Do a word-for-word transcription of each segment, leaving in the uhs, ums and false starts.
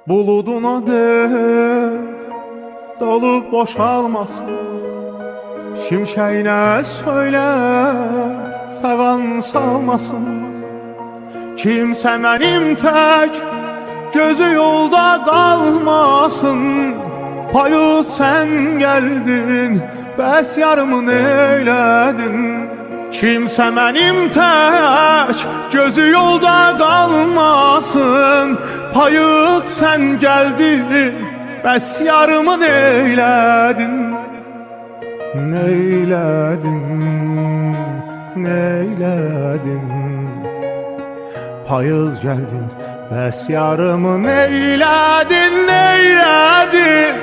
Buluduna de dolup boşalmasın. Şimşeğine söyle fevan salmasın. Kimse benim tek gözü yolda kalmasın. Payı sen geldin, bəs yarımı eyledin. Kimse benim tek gözü yolda kalmasın. Payı sen geldin, bəs yarımı eyledin. Neyledin, neyledin? Payız geldin, bəs yarımı neyledin, neyledin,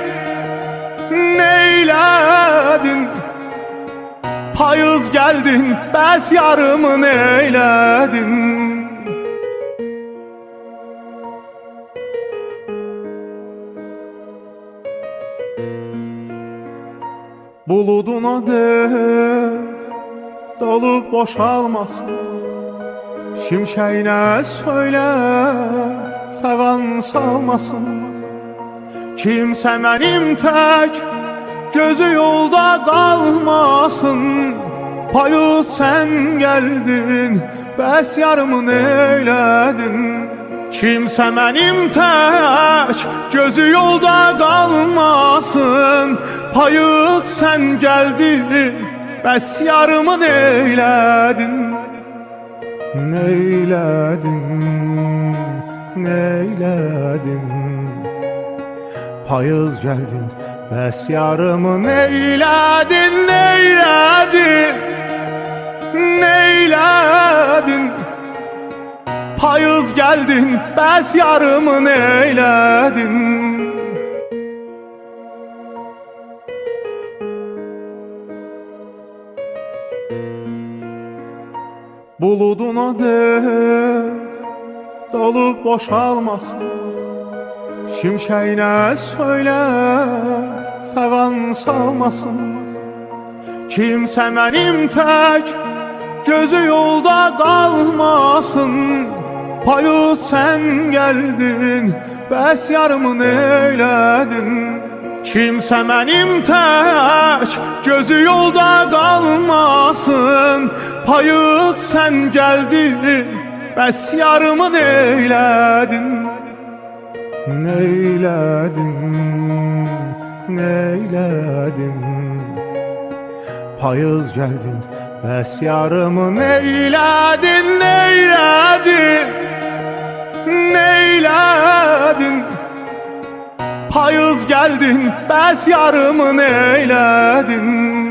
neyledin? Payız geldin, bəs yarımı neyledin? Buluduna de dolup boşalmasın. Şimşeğine söyle fevan salmasın. Kimse benim tek gözü yolda kalmasın. Payı sen geldin, bəs yarımı eyledin. Kimse benim tek gözü yolda kalmasın. Payı sen geldin, bəs yarımı eyledin. Neyledin, neyledin? Payız geldin, bəs yarımı neyledin, neyledin, neyledin? Payız geldin, bəs yarımı neyledin? Buluduna de dolup boşalmasın. Şimşeğine söyle fevan salmasın. Kimse benim tek gözü yolda kalmasın. Payı sen geldin, bəs yarımı eyledin. Kimse benim tek gözü yolda kalmasın. Payı sen geldin, bəs yarımı eyledin. Neyledin, neyledin? Payız geldin, bəs yarımı neyledin, neyledin, neyledin? Payız geldin, bəs yarımı neyledin?